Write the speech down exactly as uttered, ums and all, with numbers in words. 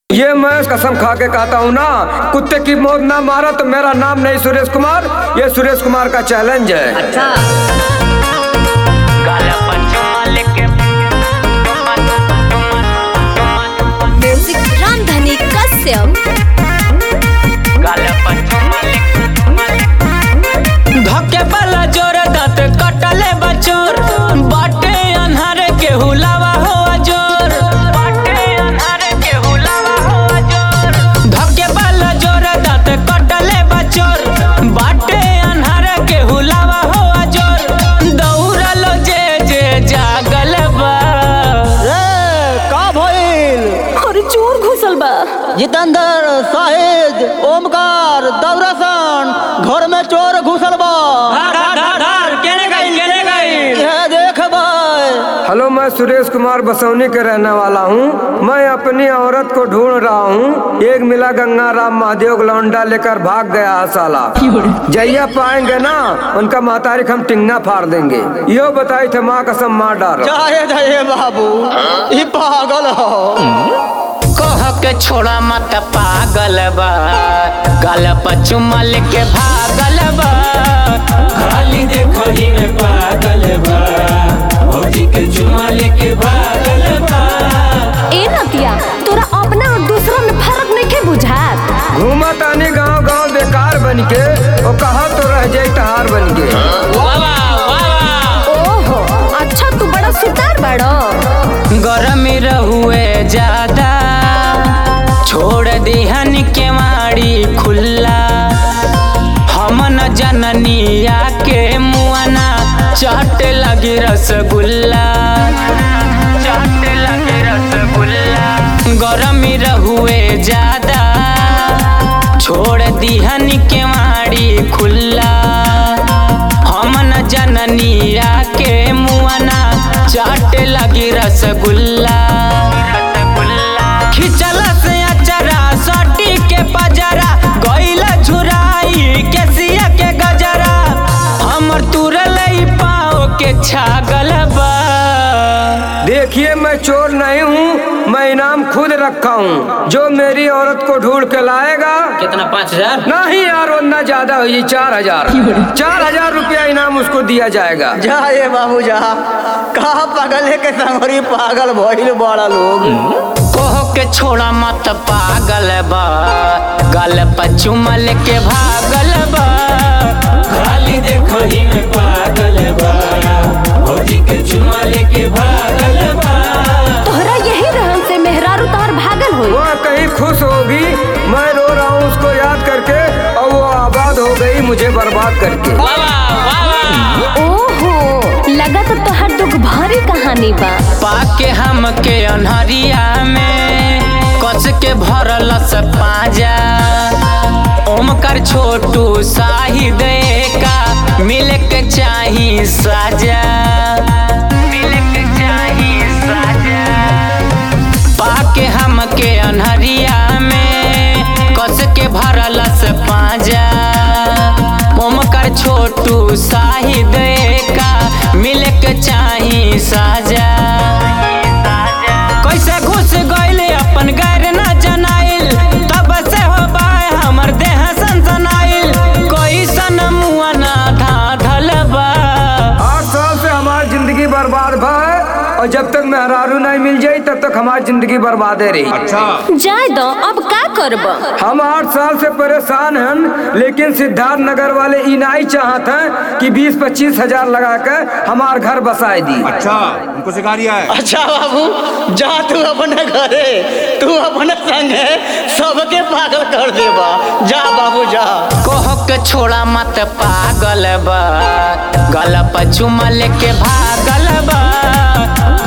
ये मैं कसम खा के कहता हूँ ना, कुत्ते की मौत ना मारा तो मेरा नाम नहीं सुरेश कुमार, ये सुरेश कुमार का चैलेंज है। अच्छा। म्यूजिक रामधनी कश्यप। धक्के वाला जोर दांत कटले बचोर, बाटे अन्हारे के हुलावा हो जोर, बाटे अन्हारे के हुलावा हो जोर। धक्के वाला जोर दांत कटले बचोर, बाटे अन्हारे के हुलावा हो जोर। दौड़लो जे जे जागल बा। रे का भइल? अरे चोर घुसल बा। जितेंद्र, शाहिद, ओमकार, दौरासन, घर में चोर घुसल बा। यह देख भाई। हेलो, मैं सुरेश कुमार बसौनी के रहने वाला हूँ। मैं अपनी औरत को ढूंढ रहा हूँ। एक मिला गंगा राम महादेव लौंडा लेकर भाग गया है साला। जैया पाएंगे ना, उनका महतारी हम टिंगना फाड़ देंगे। यो बताई थे माँ कसम मार डाल। चाहे जाए बाबू, ये पागल हो। कह के छोड़ा मत पागल बा, गल पचुमल के भागल बा। खाली देखो ही में पागल बा, भौजी के चुमा लेके भागल बा। ए नतिया, तोरा अपना और दूसरा में फर्क नहीं के बुझात। घूमा तानी गाँव गाँव बेकार बन के, और कहा तो रह जाए टहार बन के। ओहो, अच्छा तू बड़ा सुतार बड़ो। गरमी रहुए ज्यादा, छोड़ दिहन के माड़ी खुल्ला। हम न जननिया के मुआना, चाट लगी रसगुल्ला, चाट लगी रसगुल्ला। गरमी रहुए ज्यादा, छोड़ दिहन के माड़ी खुल्ला। हम न जननिया के मुआना, चाट लगी रसगुल्ला। खिचल से अचरा सटी के पजरा, गइल झुराई के सिया के गजरा। हमर तुरल पाओ के छागल बा। देखिए, मैं चोर नहीं हूँ, मैं इनाम खुद रखा हूँ। जो मेरी औरत को ढूंढ के लाएगा। कितना? पाँच हजार? नहीं यार, उतना ज्यादा हुई। चार हजार चार हजार रुपया इनाम उसको दिया जाएगा। जाए बाबू जा। कहा पागल है के संगरी पागल भइल बड़ा लोग। कह के छोड़ा मत पागल बा, गल पचुमल के भागल बा। खाली देखो ही में पागल बा, भौजी के चुमा लेके भागल बा। तोहरा यही रहन से मेहरारू तार भागल होई। वो कहीं खुश होगी, मैं रो रहा हूँ उसको याद करके, और वो आबाद हो गई मुझे बर्बाद करके। ओहो, लगा तो तोहर दुख भरी कहानी बा। पाके हम के अनहरिया में, कस के भरल से पाजा। ओमकार छोटू शाहिद का, मिल के चाही साजा, मिल के चाही साजा। पाके हम के अनहरिया में, कस के भरल से पाजा। ओमकार छोटू शाहिद का, मिल के चाही साजा। कैसे घुस गइल अपन गैर न जनाइल, तब से हो बाय हमर देह सनसनाइल। कैसन मुआ ना धाधल बा। आठ साल से हमारी जिंदगी बर्बाद भा, और जब तक मेहरारू नहीं मिल जाई तब तक हमारी जिंदगी बर्बादे रही। अच्छा, जाए दो, अब का करब। हम आठ साल से परेशान हैं, लेकिन सिद्धार्थ नगर वाले इनाई चाहते हैं कि बीस पच्चीस हजार लगा कर हमार घर बसाए दी। अच्छा, उनको सिखा दिया है। अच्छा बाबू, जा तू अपने घरे, तू अपने संगे सबके पागल कर देबा। जा बाबू जा। कह के छोड़ा मत पागल बा, गल पचुमल के भागल बा।